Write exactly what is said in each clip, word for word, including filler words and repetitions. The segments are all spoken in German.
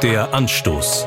Der Anstoß.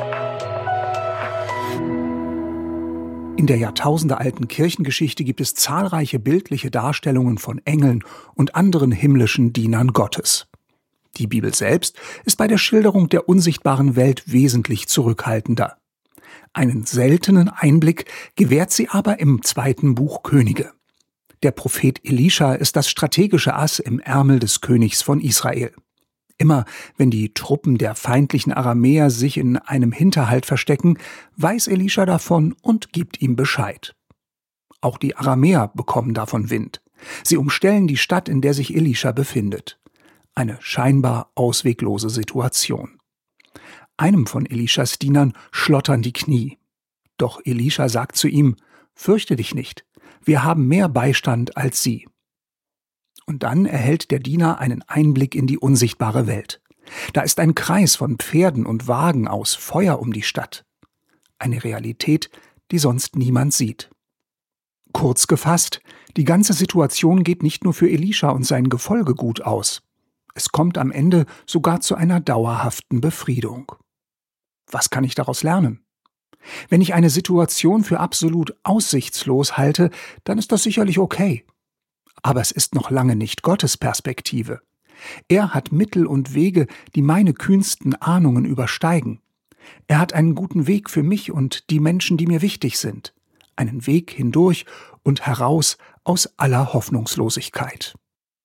In der jahrtausendealten Kirchengeschichte gibt es zahlreiche bildliche Darstellungen von Engeln und anderen himmlischen Dienern Gottes. Die Bibel selbst ist bei der Schilderung der unsichtbaren Welt wesentlich zurückhaltender. Einen seltenen Einblick gewährt sie aber im zweiten Buch Könige. Der Prophet Elisha ist das strategische Ass im Ärmel des Königs von Israel. Immer wenn die Truppen der feindlichen Aramäer sich in einem Hinterhalt verstecken, weiß Elisha davon und gibt ihm Bescheid. Auch die Aramäer bekommen davon Wind. Sie umstellen die Stadt, in der sich Elisha befindet. Eine scheinbar ausweglose Situation. Einem von Elishas Dienern schlottern die Knie. Doch Elisha sagt zu ihm: „Fürchte dich nicht, wir haben mehr Beistand als sie." Und dann erhält der Diener einen Einblick in die unsichtbare Welt. Da ist ein Kreis von Pferden und Wagen aus Feuer um die Stadt. Eine Realität, die sonst niemand sieht. Kurz gefasst, die ganze Situation geht nicht nur für Elisha und sein Gefolge gut aus. Es kommt am Ende sogar zu einer dauerhaften Befriedung. Was kann ich daraus lernen? Wenn ich eine Situation für absolut aussichtslos halte, dann ist das sicherlich okay. Aber es ist noch lange nicht Gottes Perspektive. Er hat Mittel und Wege, die meine kühnsten Ahnungen übersteigen. Er hat einen guten Weg für mich und die Menschen, die mir wichtig sind. Einen Weg hindurch und heraus aus aller Hoffnungslosigkeit.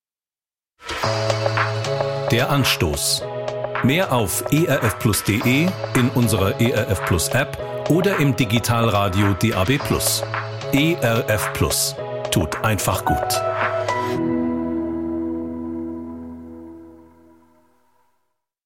Der Anstoß. Mehr auf e r f plus punkt d e, in unserer E R F Plus App oder im Digitalradio D A B Plus. E R F Plus. Tut einfach gut.